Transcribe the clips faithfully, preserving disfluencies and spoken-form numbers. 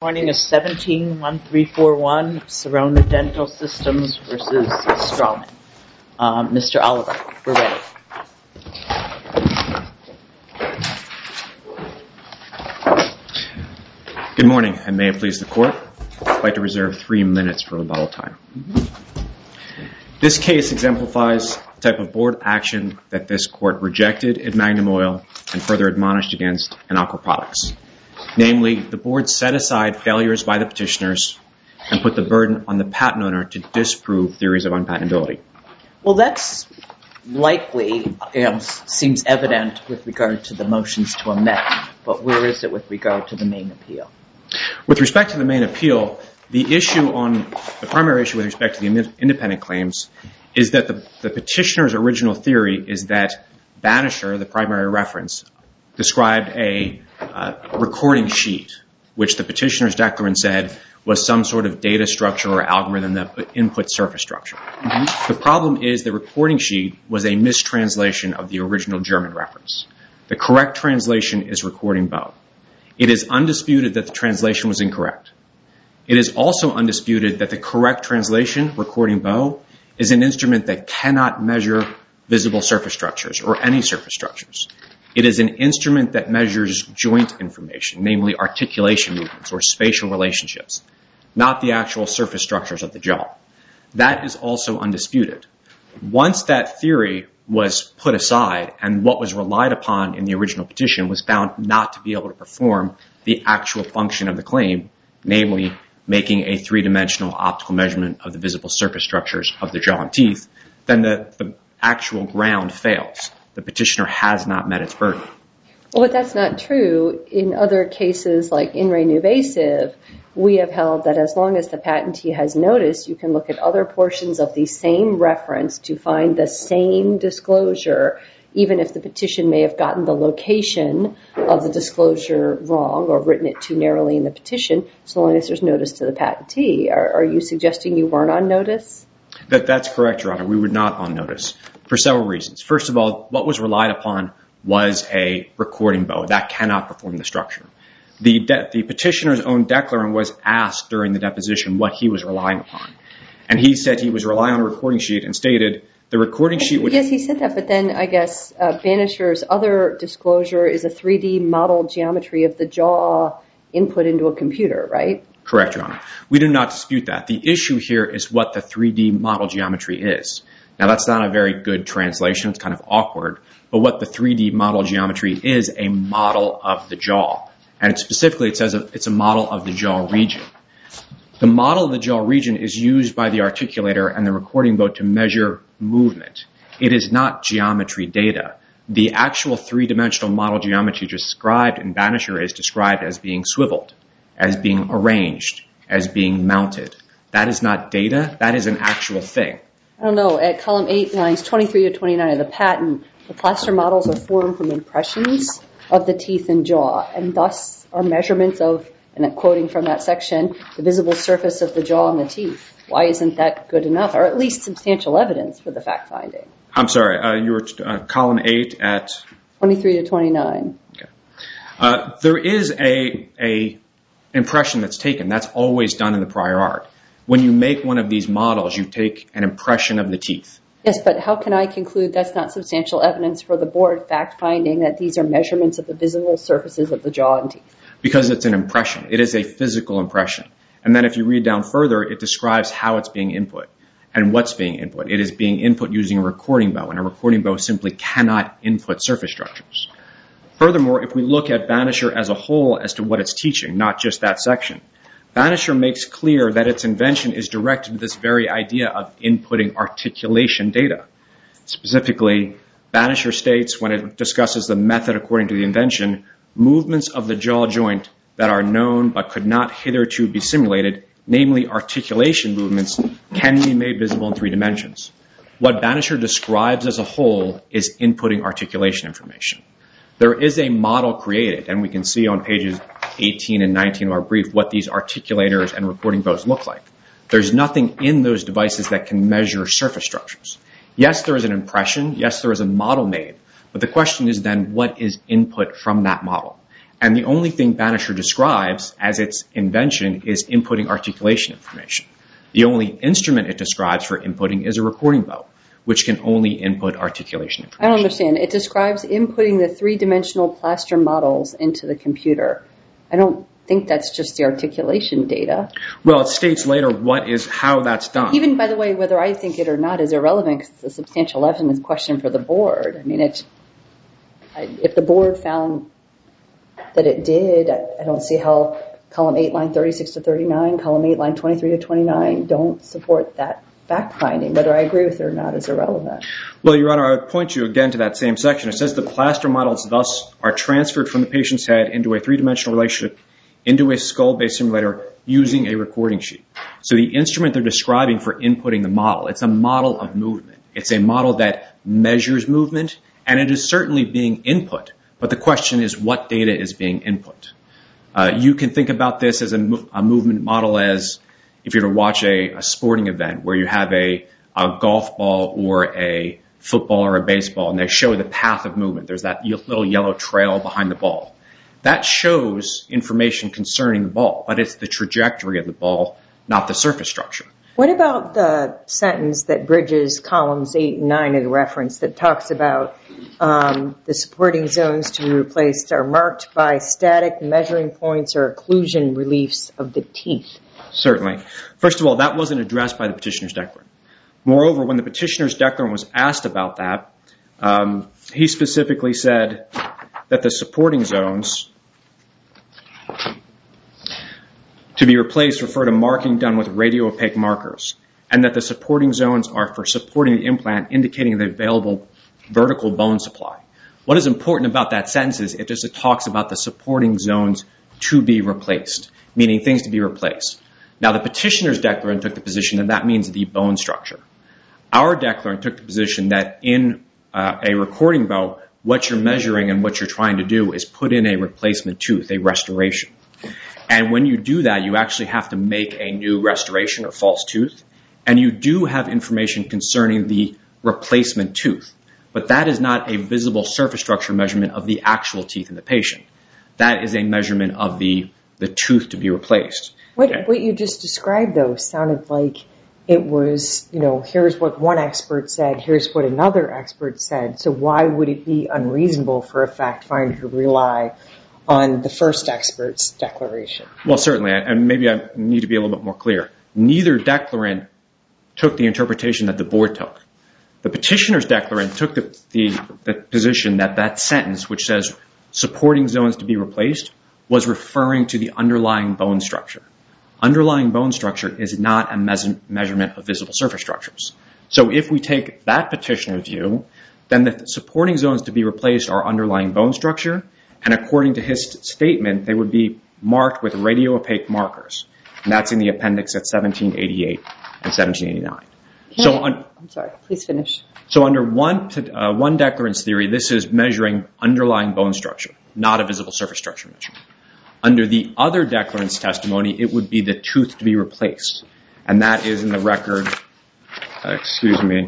Morning is seventeen one three four one, Sirona Dental Systems versus Straumann. Uh, Mister Oliver, we're ready. Good morning, and may it please the Court. I'd like to reserve three minutes for rebuttal time. Mm-hmm. This case exemplifies the type of board action that this Court rejected in Magnum Oil and further admonished against in Aqua Products. Namely, the board set aside failures by the petitioners and put the burden on the patent owner to disprove theories of unpatentability. Well, that's likely, you know, seems evident with regard to the motions to amend, but where is it with regard to the main appeal? With respect to the main appeal, the issue on the primary issue with respect to the independent claims is that the, the petitioner's original theory is that Banisher, the primary reference, described a uh, recording sheet, which the petitioner's declarant said was some sort of data structure or algorithm that input surface structure. Mm-hmm. The problem is the recording sheet was a mistranslation of the original German reference. The correct translation is recording bow. It is undisputed that the translation was incorrect. It is also undisputed that the correct translation, recording bow, is an instrument that cannot measure visible surface structures or any surface structures. It is an instrument that measures joint information, namely articulation movements or spatial relationships, not the actual surface structures of the jaw. That is also undisputed. Once that theory was put aside and what was relied upon in the original petition was found not to be able to perform the actual function of the claim, namely making a three-dimensional optical measurement of the visible surface structures of the jaw and teeth, then the, the actual ground fails. The petitioner has not met its burden. Well, but that's not true. In other cases like in re nuvasive, we have held that as long as the patentee has notice, you can look at other portions of the same reference to find the same disclosure, even if the petition may have gotten the location of the disclosure wrong or written it too narrowly in the petition, so long as there's notice to the patentee. Are, are you suggesting you weren't on notice? That, that's correct, Your Honor. We were not on notice for several reasons. First of all, what was relied upon was a recording bow. That cannot perform the structure. The, de- the petitioner's own declarant was asked during the deposition what he was relying upon. And he said he was relying on a recording sheet and stated the recording sheet would... Yes, he said that, but then I guess uh, Banisher's other disclosure is a three D model geometry of the jaw input into a computer, right? Correct, Your Honor. We do not dispute that. The issue here is what the three D model geometry is. Now, that's not a very good translation. It's kind of awkward. But what the three D model geometry is a model of the jaw. And it specifically, it says it's a model of the jaw region. The model of the jaw region is used by the articulator and the recording bow to measure movement. It is not geometry data. The actual three-dimensional model geometry described in Banisher is described as being swiveled, as being arranged, as being mounted. That is not data. That is an actual thing. I don't know. At column eight, lines twenty-three to twenty-nine of the patent, the plaster models are formed from impressions of the teeth and jaw, and thus are measurements of, and I'm quoting from that section, the visible surface of the jaw and the teeth. Why isn't that good enough, or at least substantial evidence for the fact finding? I'm sorry. Uh, you were uh, column eight at twenty-three to twenty-nine. Okay. Uh, there is a a impression that's taken. That's always done in the prior art. When you make one of these models, you take an impression of the teeth. Yes, but how can I conclude that's not substantial evidence for the board fact finding that these are measurements of the visible surfaces of the jaw and teeth? Because it's an impression. It is a physical impression. And then if you read down further, it describes how it's being input and what's being input. It is being input using a recording bow, and a recording bow simply cannot input surface structures. Furthermore, if we look at Banisher as a whole as to what it's teaching, not just that section, Banisher makes clear that its invention is directed to this very idea of inputting articulation data. Specifically, Banisher states when it discusses the method according to the invention, movements of the jaw joint that are known but could not hitherto be simulated, namely articulation movements, can be made visible in three dimensions. What Banisher describes as a whole is inputting articulation information. There is a model created, and we can see on pages eighteen and nineteen of our brief what these articulators and recording bows look like. There's nothing in those devices that can measure surface structures. Yes, there is an impression. Yes, there is a model made. But the question is then, what is input from that model? And the only thing Banisher describes as its invention is inputting articulation information. The only instrument it describes for inputting is a recording bow, which can only input articulation information. I don't understand. It describes inputting the three-dimensional plaster models into the computer. I don't think that's just the articulation data. Well, it states later what is how that's done. Even, by the way, whether I think it or not is irrelevant because it's a substantial evidence question for the board. I mean, it's, if the board found that it did, I, I don't see how column eight, line thirty-six to thirty-nine, column eight, line twenty-three to twenty-nine don't support that fact-finding. Whether I agree with it or not is irrelevant. Well, Your Honor, I would point you again to that same section. It says the plaster models thus are transferred from the patient's head into a three-dimensional relationship into a skull-based simulator using a recording sheet. So the instrument they're describing for inputting the model, it's a model of movement. It's a model that measures movement, and it is certainly being input. But the question is what data is being input. Uh, you can think about this as a, mo- a movement model as if you were to watch a, a sporting event where you have a, a golf ball or a football or a baseball, and they show the path of movement. There's that little yellow trail behind the ball. That shows information concerning the ball, but it's the trajectory of the ball, not the surface structure. What about the sentence that bridges columns eight and nine of the reference that talks about um, the supporting zones to be replaced are marked by static measuring points or occlusion reliefs of the teeth? Certainly. First of all, that wasn't addressed by the petitioner's declarant. Moreover, when the petitioner's declarant was asked about that, um, he specifically said that the supporting zones to be replaced refer to marking done with radio-opaque markers, and that the supporting zones are for supporting the implant, indicating the available vertical bone supply. What is important about that sentence is it just talks about the supporting zones to be replaced, meaning things to be replaced. Now, the petitioner's declarant took the position that that means the bone structure. Our declarant took the position that in uh, a recording bow, what you're measuring and what you're trying to do is put in a replacement tooth, a restoration. And when you do that, you actually have to make a new restoration or false tooth. And you do have information concerning the replacement tooth. But that is not a visible surface structure measurement of the actual teeth in the patient. That is a measurement of the, the tooth to be replaced. What, Okay. what you just described, though, sounded like it was, you know, here's what one expert said, here's what another expert said. So why would it be unreasonable for a fact finder to rely on the first expert's declaration? Well, certainly, and maybe I need to be a little bit more clear. Neither declarant took the interpretation that the board took. The petitioner's declarant took the, the, the position that that sentence, which says supporting zones to be replaced, was referring to the underlying bone structure. Underlying bone structure is not a mes- measurement of visible surface structures. So if we take that petitioner's view, then the supporting zones to be replaced are underlying bone structure, and according to his statement, they would be marked with radio-opaque markers. And that's in the appendix at seventeen eighty-eight and seventeen eighty-nine. So on, I'm sorry, please finish. So under one, uh, one declarant's theory, this is measuring underlying bone structure, not a visible surface structure measurement. Under the other declarant's testimony, it would be the tooth to be replaced. And that is in the record, uh, excuse me,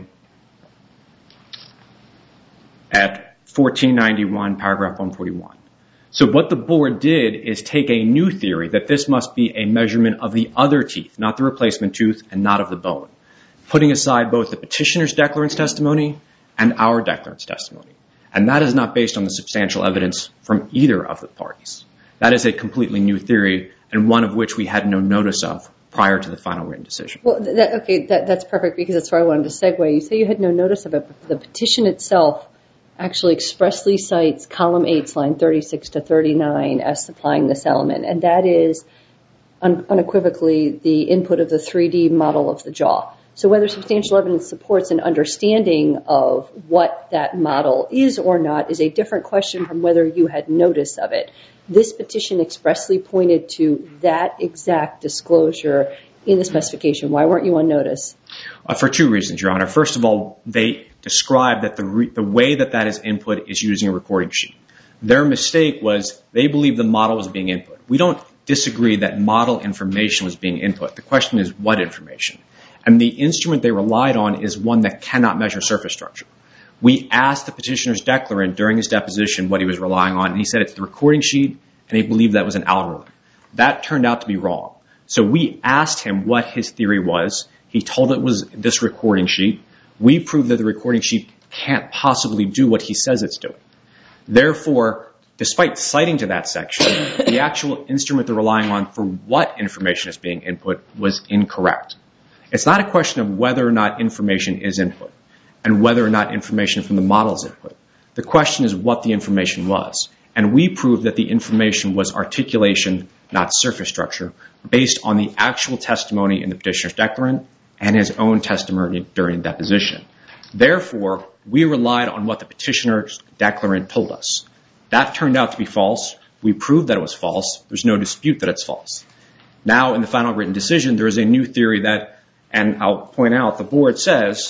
at fourteen ninety-one, paragraph one forty-one. So what the board did is take a new theory that this must be a measurement of the other teeth, not the replacement tooth and not of the bone, putting aside both the petitioner's declarant's testimony and our declarant's testimony. And that is not based on the substantial evidence from either of the parties. That is a completely new theory, and one of which we had no notice of prior to the final written decision. Well, that, okay, that, that's perfect because that's where I wanted to segue. You say you had no notice of it, but the petition itself actually expressly cites column eight's line thirty-six to thirty-nine as supplying this element, and that is un- unequivocally the input of the three D model of the jaw. So whether substantial evidence supports an understanding of what that model is or not is a different question from whether you had notice of it. This petition expressly pointed to that exact disclosure in the specification. Why weren't you on notice? Uh, for two reasons, Your Honor. First of all, they described that the, re- the way that that is input is using a recording sheet. Their mistake was they believed the model was being input. We don't disagree that model information was being input. The question is what information. And the instrument they relied on is one that cannot measure surface structure. We asked the petitioner's declarant during his deposition what he was relying on, and he said it's the recording sheet and he believed that was an algorithm. That turned out to be wrong. So we asked him what his theory was. He told it was this recording sheet. We proved that the recording sheet can't possibly do what he says it's doing. Therefore, despite citing to that section, the actual instrument they're relying on for what information is being input was incorrect. It's not a question of whether or not information is input and whether or not information from the model is input. The question is what the information was. And we proved that the information was articulation, not surface structure, based on the actual testimony in the petitioner's declarant and his own testimony during deposition. Therefore, we relied on what the petitioner's declarant told us. That turned out to be false. We proved that it was false. There's no dispute that it's false. Now, in the final written decision, there is a new theory that, and I'll point out, the board says,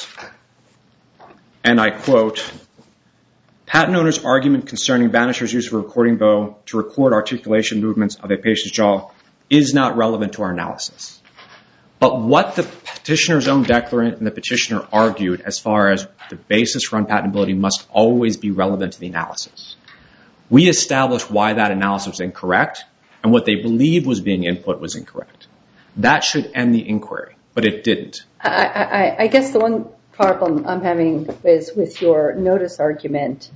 and I quote, patent owner's argument concerning Banisher's use of a recording bow to record articulation movements of a patient's jaw is not relevant to our analysis. But what the petitioner's own declarant and the petitioner argued as far as the basis for unpatentability must always be relevant to the analysis. We established why that analysis was incorrect and what they believed was being input was incorrect. That should end the inquiry, but it didn't. I, I, I guess the one problem I'm having is with your notice argument.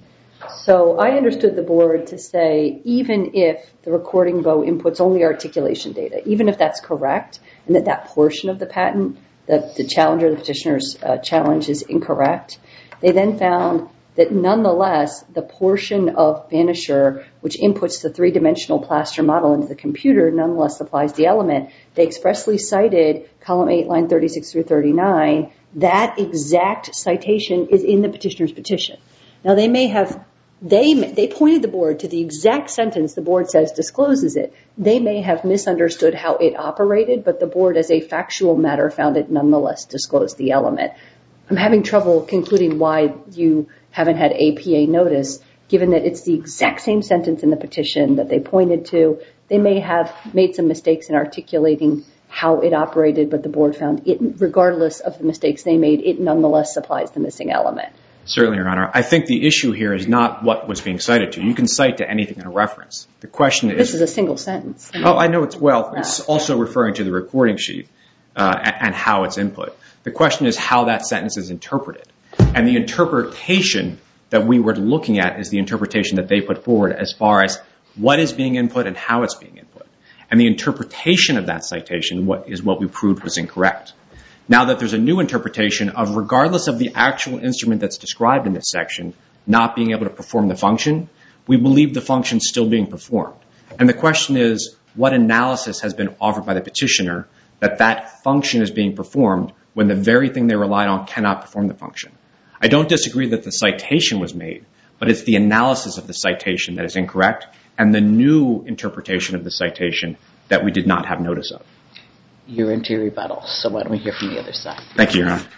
So I understood the board to say even if the recording bow inputs only articulation data, even if that's correct and that that portion of the patent, the, the challenger, the petitioner's uh, challenge is incorrect, they then found that nonetheless the portion of Banisher which inputs the three-dimensional plaster model into the computer nonetheless supplies the element. They expressly cited column eight, line thirty-six through thirty-nine. That exact citation is in the petitioner's petition. Now they may have They they pointed the board to the exact sentence the board says discloses it. They may have misunderstood how it operated, but the board as a factual matter found it nonetheless disclosed the element. I'm having trouble concluding why you haven't had A P A notice, given that it's the exact same sentence in the petition that they pointed to. They may have made some mistakes in articulating how it operated, but the board found it, regardless of the mistakes they made, it nonetheless supplies the missing element. Certainly, Your Honor. I think the issue here is not what was being cited to. You can cite to anything in a reference. The question is... This is a single sentence. Oh, I know it's well. It's also referring to the recording sheet uh, and how it's input. The question is how that sentence is interpreted. And the interpretation that we were looking at is the interpretation that they put forward as far as what is being input and how it's being input. And the interpretation of that citation what is what we proved was incorrect. Now that there's a new interpretation of regardless of the actual instrument that's described in this section not being able to perform the function, we believe the function is still being performed. And the question is what analysis has been offered by the petitioner that that function is being performed when the very thing they relied on cannot perform the function. I don't disagree that the citation was made, but it's the analysis of the citation that is incorrect and the new interpretation of the citation that we did not have notice of. You're into your rebuttal, so why don't we hear from the other side? Thank you, Your Honor.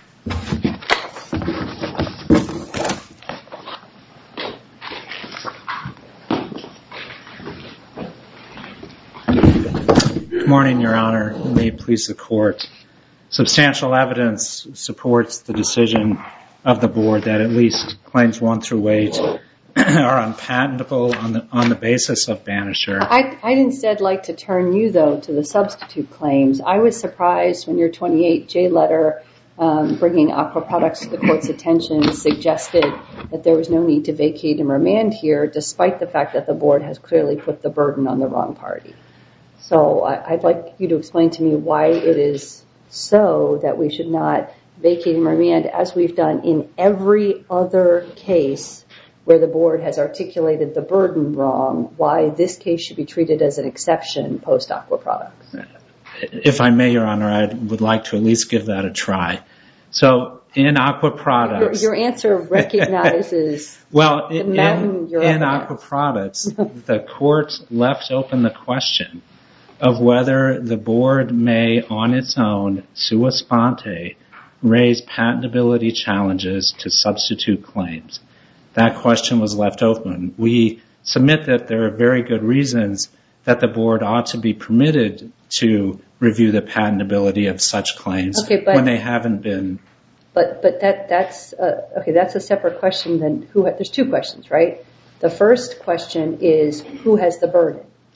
Good morning, Your Honor. May it please the Court. Substantial evidence supports the decision of the Board that at least claims one through eight are unpatentable on the on the basis of Banisher. I, I'd instead like to turn you, though, to the substitute claims. I was surprised when your twenty-eight J letter um, bringing Aqua Products to the Court's attention suggested that there was no need to vacate and remand here, despite the fact that the Board has clearly put the burden on the wrong party. So I, I'd like you to explain to me why it is so that we should not vacate and remand, as we've done in every other case where the Board has articulated the burden wrong, why this case should be treated as an exception post-Aqua Products. If I may, Your Honor, I would like to at least give that a try. So in Aqua Products... Your, your answer recognizes well, the in, mountain you're in up Aqua Products, the Court left open the question of whether the Board may, on its own, sua sponte, raise patentability challenges to substitute claims. That question was left open. We submit that there are very good reasons that the Board ought to be permitted to review the patentability of such claims okay, but, when they haven't been. But but that that's uh, okay. That's a separate question than who. Ha- there's two questions, right? The first question is who has the burden,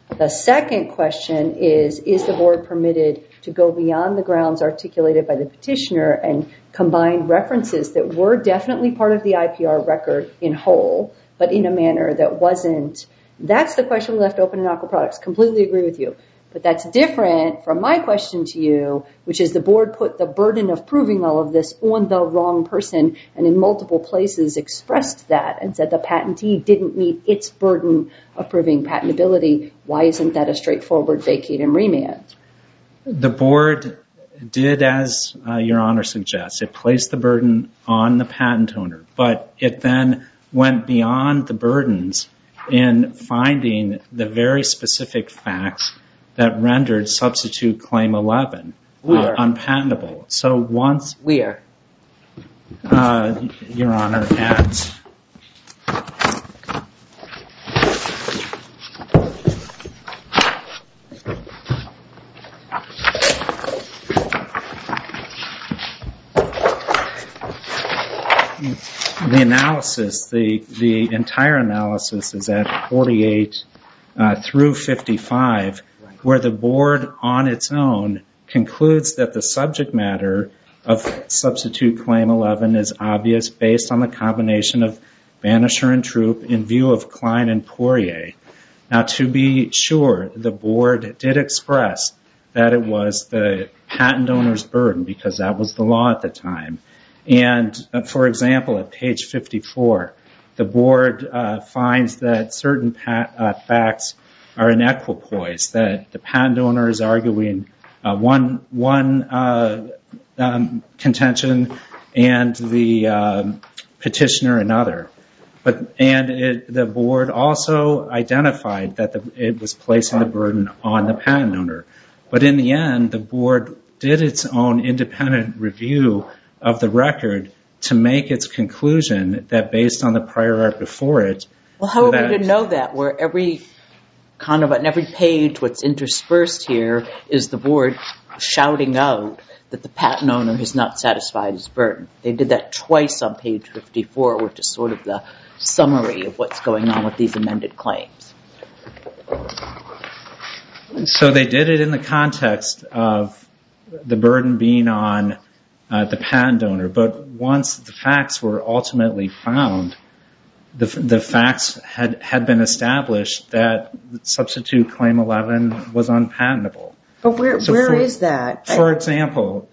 The second question is, is the board permitted to go beyond the grounds articulated by the petitioner and combine references that were definitely part of the I P R record in whole, but in a manner that wasn't? That's the question we left open in Aqua Products. Completely agree with you. But that's different from my question to you, which is the board put the burden of proving all of this on the wrong person and in multiple places expressed that and said the patentee didn't meet its burden of proving patentability. Why isn't that a straightforward vacate and remand? The board did as uh, Your Honor suggests. It placed the burden on the patent owner, but it then went beyond the burdens in finding the very specific facts that rendered substitute claim eleven uh, unpatentable. So once... Where? Uh, Your Honor, at... The analysis, the, the entire analysis is at forty-eight uh, through fifty-five, where the board on its own concludes that the subject matter of substitute claim eleven is obvious based on the combination of Banisher and Troop in view of Klein and Poirier. Now, to be sure, the board did express that it was the patent owner's burden because that was the law at the time. And, uh, for example, at page fifty-four, the board uh, finds that certain pat, uh, facts are in equipoise, that the patent owner is arguing uh, one one uh, um, contention and the um, petitioner another. But and it, the board also identified that the, it was placing the burden on the patent owner. But in the end, the board did its own independent review of the record to make its conclusion that based on the prior art before it. Well, how are we to know that? Where every kind of on every page, what's interspersed here is the board shouting out that the patent owner has not satisfied his burden. They did that twice on page fifty-four, which is sort of the summary of what's going on with these amended claims. So they did it in the context of the burden being on uh, the patent owner, but once the facts were ultimately found, the, the facts had, had been established that substitute claim eleven was unpatentable. But where so where for, is that? For example,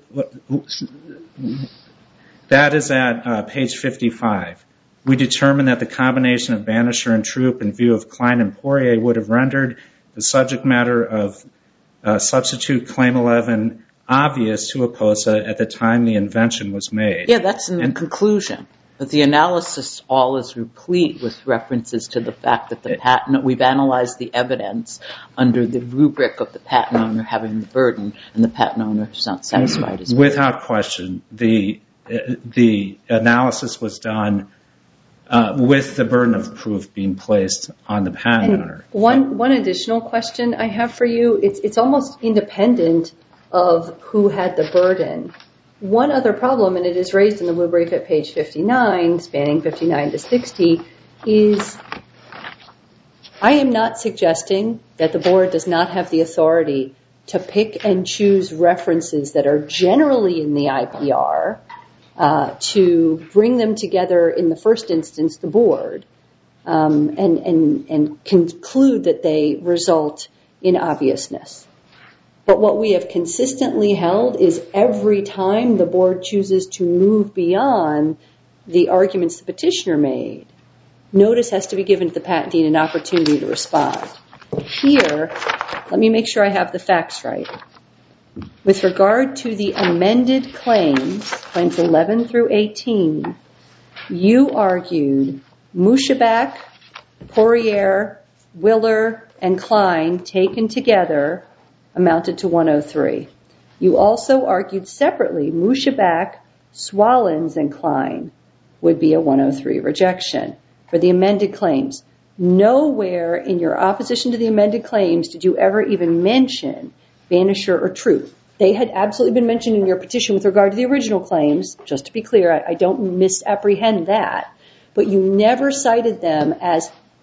that is at uh, page fifty-five. We determined that the combination of Banisher and Troop in view of Klein and Poirier would have rendered the subject matter of uh, substitute claim eleven obvious to APOSA at the time the invention was made. Yeah, that's in and, the conclusion. But the analysis all is replete with references to the fact that the patent, we've analyzed the evidence under the rubric of the patent owner having the burden, and the patent owner is not satisfied his burden. Without question, the the analysis was done uh, with the burden of proof being placed on the patent and owner. One one additional question I have for you, it's it's almost independent of who had the burden. One other problem, and it is raised in the blue brief at page fifty-nine, spanning fifty-nine to sixty, is I am not suggesting that the board does not have the authority to pick and choose references that are generally in the I P R uh, to bring them together in the first instance, the board, um, and, and, and conclude that they result in obviousness. But what we have consistently held is every time the board chooses to move beyond the arguments the petitioner made, notice has to be given to the patentee an opportunity to respond. Here, let me make sure I have the facts right. With regard to the amended claims, claims eleven through eighteen, you argued Mushabak, Poirier, Willer, and Klein taken together amounted to one oh three. You also argued separately Mushabak, Swallens, and Klein would be a one oh three rejection for the amended claims. Nowhere in your opposition to the amended claims did you ever even mention Banisher or Troop. They had absolutely been mentioned in your petition with regard to the original claims. Just to be clear, I, I don't misapprehend that. But you never cited them as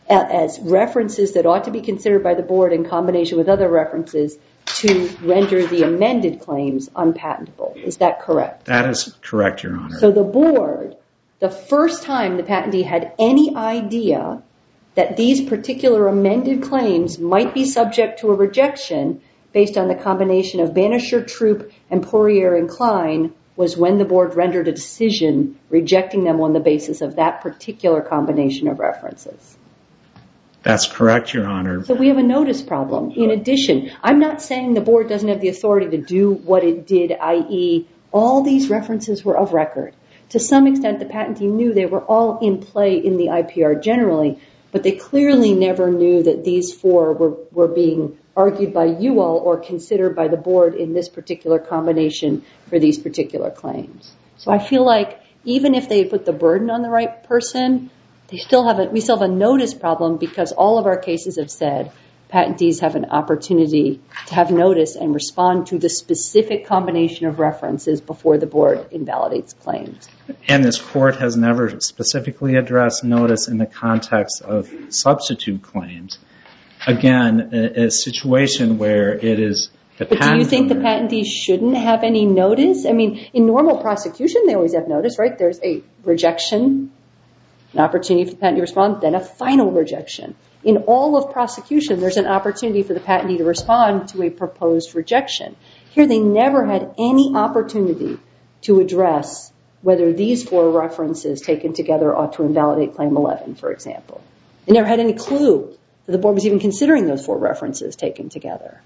as references that ought to be considered by the board in combination with other references to render the amended claims unpatentable. Is that correct? That is correct, Your Honor. So the board, the first time the patentee had any idea that these particular amended claims might be subject to a rejection based on the combination of Banisher, Troop, and Poirier and Klein, was when the board rendered a decision rejecting them on the basis of that particular combination of references. That's correct, Your Honor. So we have a notice problem. In addition, I'm not saying the board doesn't have the authority to do what it did, that is, all these references were of record. To some extent, the patentee knew they were all in play in the I P R generally, but they clearly never knew that these four were, were being argued by you all or considered by the board in this particular combination for these particular claims. So I feel like even if they put the burden on the right person, they still have a, we still have a notice problem because all of our cases have said patentees have an opportunity to have notice and respond to the specific combination of references before the board invalidates claims. And this court has never specifically addressed notice in the context of substitute claims. Again, a, a situation where it is the But do you think the patentee shouldn't have any notice? I mean, in normal prosecution, they always have notice, right? There's a rejection, an opportunity for the patentee to respond, then a final rejection. In all of prosecution, there's an opportunity for the patentee to respond to a proposed rejection. Here, they never had any opportunity to address whether these four references taken together ought to invalidate Claim eleven, for example. They never had any clue that the board was even considering those four references taken together.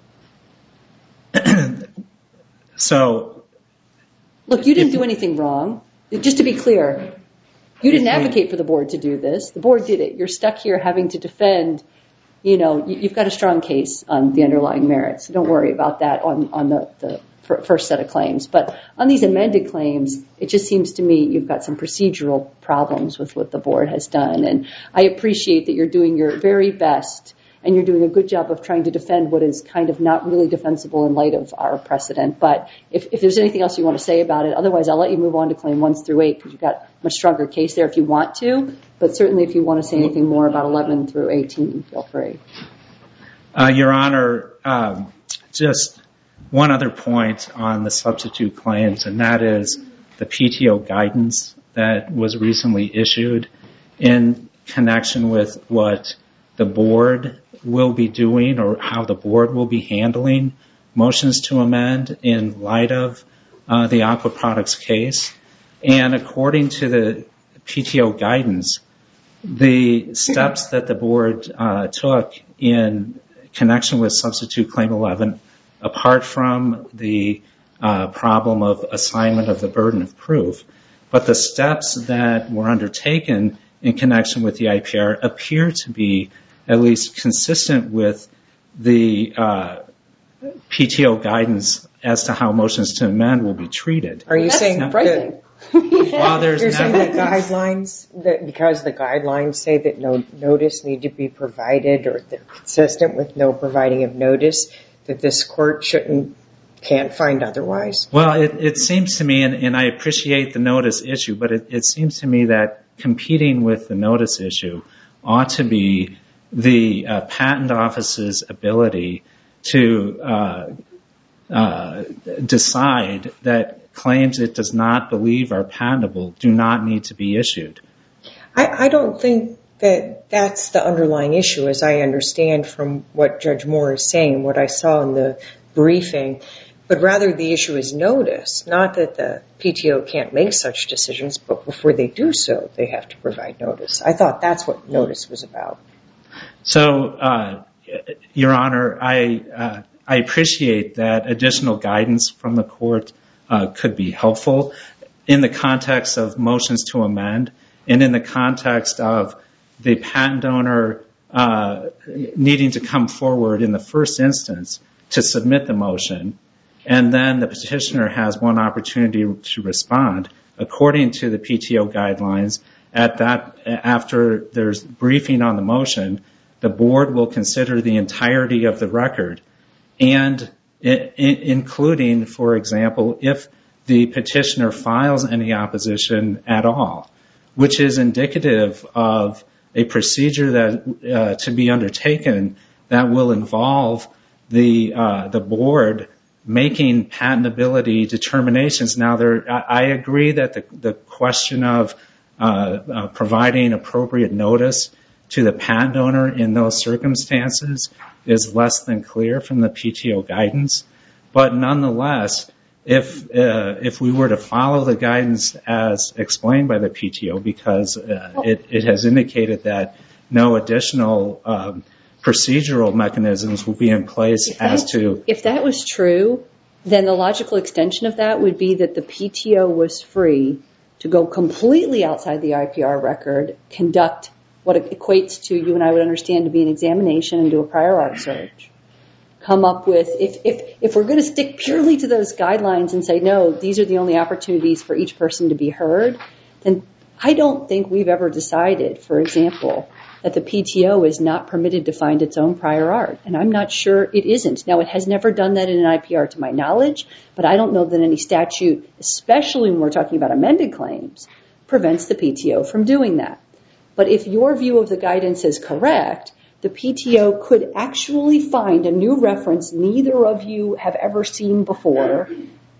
So, look, you didn't do anything wrong. Just to be clear, you didn't advocate for the board to do this. The board did it. You're stuck here having to defend, you know, you've got a strong case on the underlying merits. So don't worry about that on, on the, the first set of claims. But on these amended claims, it just seems to me you've got some procedural problems with what the board has done. And I appreciate that you're doing your very best and you're doing a good job of trying to defend what is kind of not really defensible in light of our precedent. But if, if there's anything else you want to say about it, otherwise I'll let you move on to claim one through eight because you've got a much stronger case there if you want to. But certainly if you want to say anything more about eleven through eighteen, feel free. Uh, Your Honor, um, just one other point on the substitute claims, and that is the P T O guidance that was recently issued in connection with what the board will be doing or how the board will be handling motions to amend in light of uh, the Aqua Products case. And according to the P T O guidance, the steps that the board uh, took in connection with substitute claim eleven, apart from the uh, problem of assignment of the burden of proof, but the steps that were undertaken in connection with the I P R appear to be at least consistent with the uh, P T O guidance as to how motions to amend will be treated. Are you That's saying that, well, there's you're never, saying that guidelines, that because the guidelines say that no notice need to be provided or they're consistent with no providing of notice, that this court shouldn't, can't find otherwise? Well, it, it seems to me, and, and I appreciate the notice issue, but it, it seems to me that competing with the notice issue ought to be the uh, patent office's ability to uh, uh, decide that claims it does not believe are patentable do not need to be issued. I, I don't think that that's the underlying issue, as I understand from what Judge Moore is saying, what I saw in the briefing, but rather the issue is notice, not that the P T O can't make such decisions, but before they do so, they have to provide notice. I thought that's what notice was about. So, uh, Your Honor, I uh, I appreciate that additional guidance from the court uh, could be helpful in the context of motions to amend and in the context of the patent owner uh, needing to come forward in the first instance to submit the motion, and then the petitioner has one opportunity to respond according to the P T O guidelines. At that, after there's briefing on the motion, the board will consider the entirety of the record, and I- including, for example, if the petitioner files any opposition at all, which is indicative of a procedure that uh, to be undertaken that will involve the uh, the board making patentability determinations. Now, there, I agree that the, the question of uh, uh, providing appropriate notice to the patent owner in those circumstances is less than clear from the P T O guidance. But nonetheless, if uh, if we were to follow the guidance as explained by the P T O, because uh, it, it has indicated that no additional um, procedural mechanisms will be in place if that, as to... If that was true, then the logical extension of that would be that the P T O was free to go completely outside the I P R record, conduct what equates to, you and I would understand, to be an examination and do a prior art search. Come up with, if, if, if we're going to stick purely to those guidelines and say, no, these are the only opportunities for each person to be heard, then I don't think we've ever decided, for example, that the P T O is not permitted to find its own prior art. And I'm not sure it isn't. Now, it has never done that in an I P R to my knowledge, but I don't know that any statute, especially when we're talking about amended claims, prevents the P T O from doing that. But if your view of the guidance is correct, the P T O could actually find a new reference neither of you have ever seen before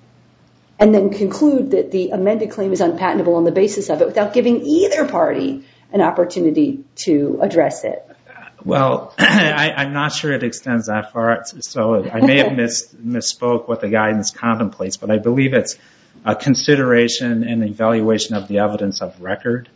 and then conclude that the amended claim is unpatentable on the basis of it without giving either party an opportunity to address it. Well, I, I'm not sure it extends that far, so I may have mis, misspoke what the guidance contemplates, but I believe it's a consideration and evaluation of the evidence of record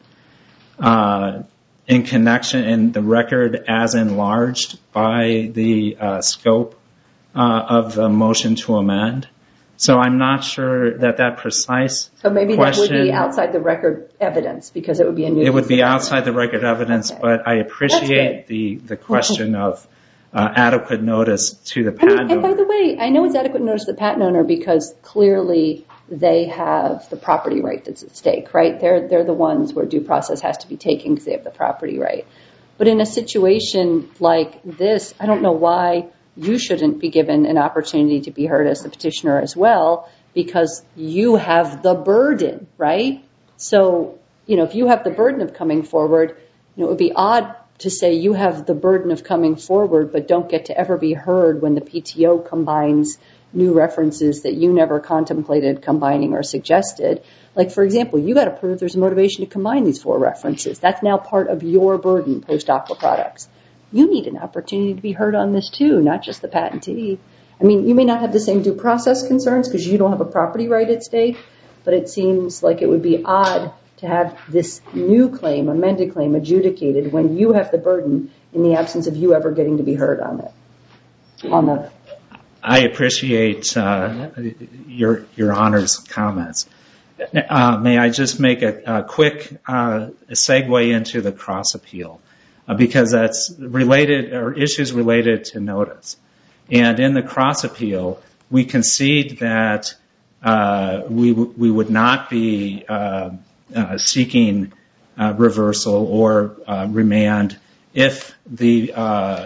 uh, in connection in the record as enlarged by the uh, scope uh, of the motion to amend. So I'm not sure that that precise So maybe question, that would be outside the record evidence because it would be a new... It would be outside the record evidence, okay. But I appreciate the, the question of uh, adequate notice to the patent I mean, and owner. by the way, I know it's adequate notice to the patent owner because clearly they have the property right that's at stake, right? They're, they're the ones where due process has to be taken because they have the property right. But in a situation like this, I don't know why you shouldn't be given an opportunity to be heard as the petitioner as well, because you have the burden, right? So, you know, if you have the burden of coming forward, you know, it would be odd to say you have the burden of coming forward, but don't get to ever be heard when the P T O combines new references that you never contemplated combining or suggested. Like, for example, you got to prove there's a motivation to combine these four references. That's now part of your burden post-Aqua Products. You need an opportunity to be heard on this too, not just the patentee. I mean, you may not have the same due process concerns because you don't have a property right at stake, but it seems like it would be odd to have this new claim, amended claim, adjudicated when you have the burden in the absence of you ever getting to be heard on it. On the. I appreciate uh, your your Honor's comments. Uh, may I just make a, a quick uh, segue into the cross appeal? Uh, because that's related, or issues related to notice. And in the cross appeal, we concede that uh, we w- we would not be uh, uh, seeking uh, reversal or uh, remand if the uh,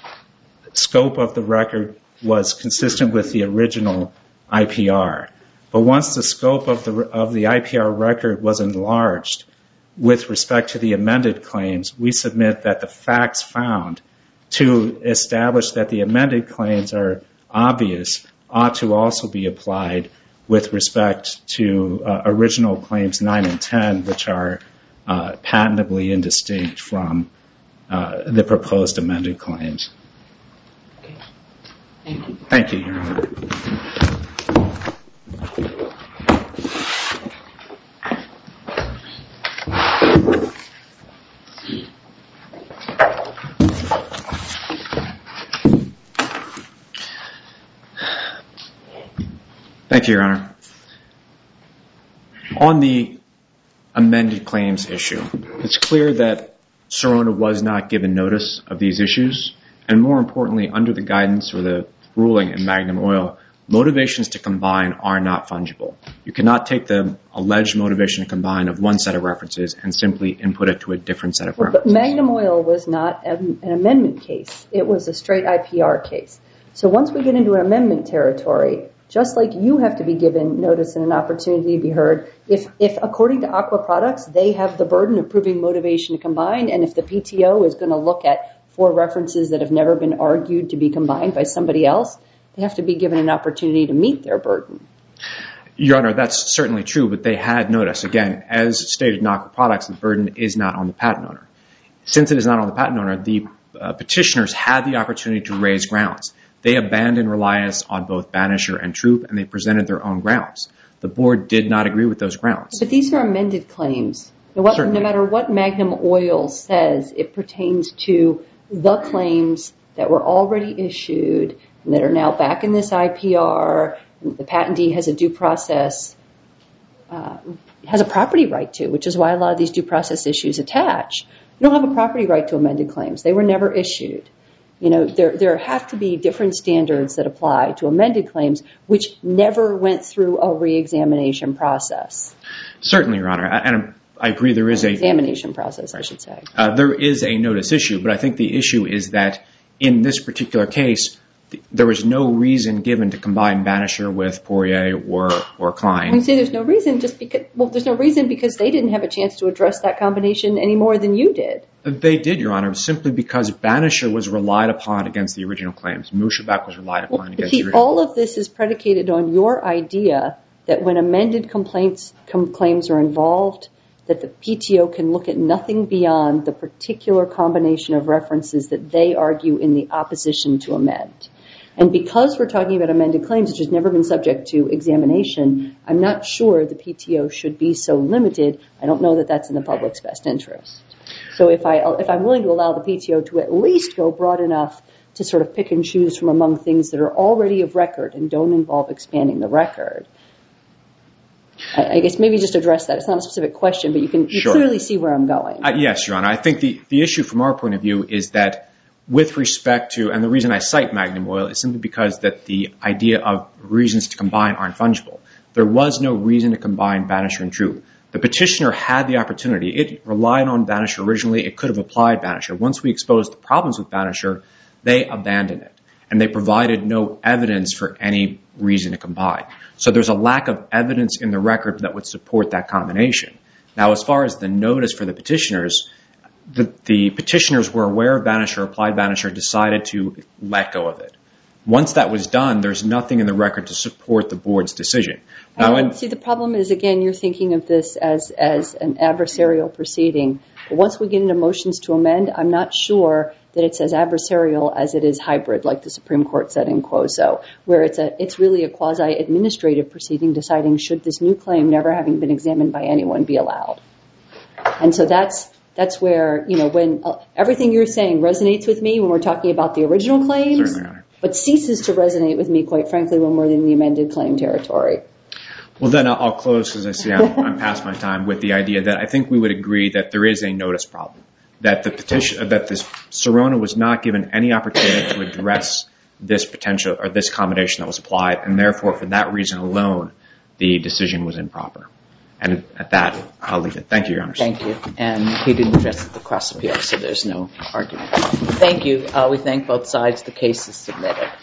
scope of the record was consistent with the original I P R. But once the scope of the of the I P R record was enlarged, with respect to the amended claims, we submit that the facts found to establish that the amended claims are obvious ought to also be applied with respect to uh, original claims nine and ten, which are uh, patentably indistinct from uh, the proposed amended claims. Okay. Thank you. Thank you, Your Honor. Thank you, Your Honor. On the amended claims issue, it's clear that Sirona was not given notice of these issues, and more importantly, under the guidance or the ruling in Magnum Oil, motivations to combine are not fungible. You cannot take the alleged motivation to combine of one set of references and simply input it to a different set of well, references. But Magnum Oil was not an amendment case. It was a straight I P R case. So once we get into an amendment territory, just like you have to be given notice and an opportunity to be heard. If, if according to Aqua Products, they have the burden of proving motivation to combine, and if the P T O is going to look at four references that have never been argued to be combined by somebody else, they have to be given an opportunity to meet their burden. Your Honor, that's certainly true, but they had notice. Again, as stated in Aqua Products, the burden is not on the patent owner. Since it is not on the patent owner, the uh, petitioners had the opportunity to raise grounds. They abandoned reliance on both Banisher and Troop, and they presented their own grounds. The board did not agree with those grounds. But these are amended claims. What, no matter what Magnum Oil says, it pertains to the claims that were already issued and that are now back in this I P R. The patentee has a due process, uh, has a property right to, which is why a lot of these due process issues attach. You don't have a property right to amended claims. They were never issued. You know, there there have to be different standards that apply to amended claims, which never went through a re-examination process. Certainly, Your Honor, and I agree there is a examination process, I should say. Uh, there is a notice issue, but I think the issue is that in this particular case, th- there was no reason given to combine Banisher with Poirier or or Klein. When you say there's no reason, just because well, there's no reason because they didn't have a chance to address that combination any more than you did. They did, Your Honor, simply because Banisher was relied upon against the original claims. Mushabak was relied upon well, against see, the original. all of this is predicated on your idea that when amended complaints com- claims are involved, that the P T O can look at nothing beyond the particular combination of references that they argue in the opposition to amend. And because we're talking about amended claims, which has never been subject to examination, I'm not sure the P T O should be so limited. I don't know that that's in the public's best interest. So if, I, if I'm willing to allow the P T O to at least go broad enough to sort of pick and choose from among things that are already of record and don't involve expanding the record, I, I guess maybe just address that. It's not a specific question, but you can you Sure. clearly see where I'm going. Uh, yes, Your Honor. I think the, the issue from our point of view is that with respect to, and the reason I cite Magnum Oil is simply because that the idea of reasons to combine aren't fungible. There was no reason to combine Banisher and Troop. The petitioner had the opportunity. It relied on Banisher originally. It could have applied Banisher. Once we exposed the problems with Banisher, they abandoned it. And they provided no evidence for any reason to combine. So there's a lack of evidence in the record that would support that combination. Now, as far as the notice for the petitioners, the, the petitioners were aware of Banisher, applied Banisher, decided to let go of it. Once that was done, there's nothing in the record to support the board's decision. Now, and see, the problem is, again, you're thinking of this as, as an adversarial proceeding. But once we get into motions to amend, I'm not sure that it's as adversarial as it is hybrid, like the Supreme Court said in Quoso, where it's a it's really a quasi-administrative proceeding deciding should this new claim, never having been examined by anyone, be allowed. And so that's that's where, you know, when uh, everything you're saying resonates with me when we're talking about the original claims, but ceases to resonate with me, quite frankly, when we're in the amended claim territory. Well, then I'll close, because I see I'm, I'm past my time, with the idea that I think we would agree that there is a notice problem, that the petition, that this Sirona was not given any opportunity to address this potential or this combination that was applied, and therefore, for that reason alone, the decision was improper. And at that, I'll leave it. Thank you, Your Honor. Thank you. And he didn't address the cross appeal, so there's no argument. Thank you. Uh, we thank both sides. The case is submitted.